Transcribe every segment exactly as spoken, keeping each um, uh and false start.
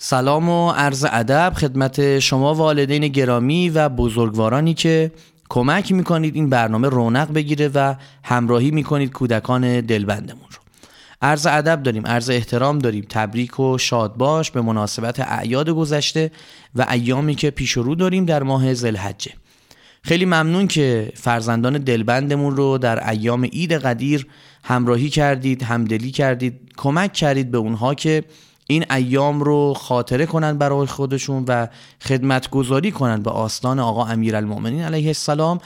سلام و عرض ادب خدمت شما والدین گرامی و بزرگوارانی که کمک میکنید این برنامه رونق بگیره و همراهی میکنید کودکان دلبندمون رو. عرض ادب داریم، عرض احترام داریم، تبریک و شاد باش به مناسبت اعیاد گذشته و ایامی که پیش رو داریم در ماه ذوالحجه. خیلی ممنون که فرزندان دلبندمون رو در ایام عید قدیر همراهی کردید، همدلی کردید، کمک کردید به اونها که این ایام رو خاطره کنن برای خودشون و خدمتگزاری کنن به آستان آقا امیرالمؤمنین علیه السلام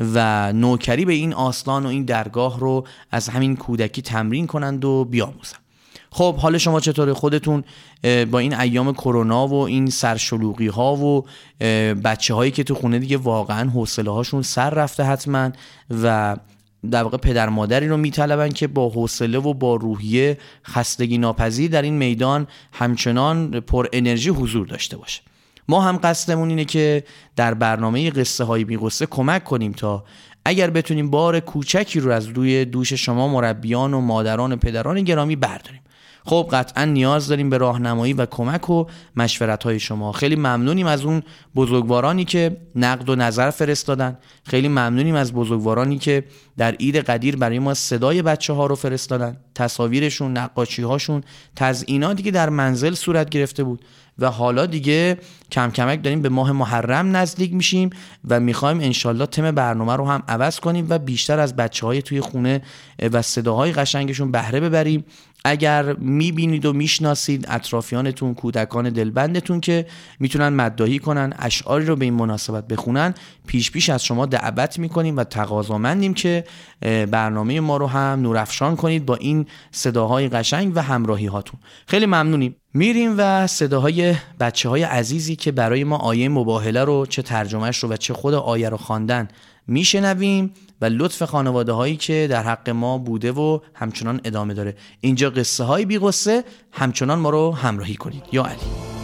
و نوکری به این آستان و این درگاه رو از همین کودکی تمرین کنند و بیاموزن. خب حال شما چطوره؟ خودتون با این ایام کرونا و این سرشلوغی ها و بچه هایی که تو خونه دیگه واقعا حوصله هاشون سر رفته حتما و در واقع پدر مادری رو میطلبن که با حوصله و با روحیه خستگی ناپذیر در این میدان همچنان پر انرژی حضور داشته باشه. ما هم قصدمون اینه که در برنامه قصه های بی قصه کمک کنیم تا اگر بتونیم بار کوچکی رو از روی دوش شما مربیان و مادران و پدران گرامی برداریم. خب قطعا نیاز داریم به راهنمایی و کمک و مشورت‌های شما. خیلی ممنونیم از اون بزرگوارانی که نقد و نظر فرستادن. خیلی ممنونیم از بزرگوارانی که در عید قدیر برای ما صدای بچه‌ها رو فرستادن، تصاویرشون، نقاشی‌هاشون، تزییناتی که در منزل صورت گرفته بود و حالا دیگه کم کمک داریم به ماه محرم نزدیک میشیم و میخوایم انشالله تم برنامه رو هم عوض کنیم و بیشتر از بچه‌های توی خونه و صداهای قشنگشون بهره ببریم. اگر میبینید و میشناسید اطرافیانتون، کودکان دلبندتون که میتونن مداحی کنن، اشعاری رو به این مناسبت بخونن، پیش پیش از شما دعوت میکنیم و تقاضامندیم که برنامه ما رو هم نورافشان کنید با این صداهای قشنگ و همراهی هاتون. خیلی ممنونیم. میریم و صداهای بچه های عزیزی که برای ما آیه مباهله رو چه ترجمهش رو و چه خود آیه رو خواندن میشنویم و لطف خانواده هایی که در حق ما بوده و همچنان ادامه داره. اینجا قصه های بی قصه، همچنان ما رو همراهی کنید. یا علی.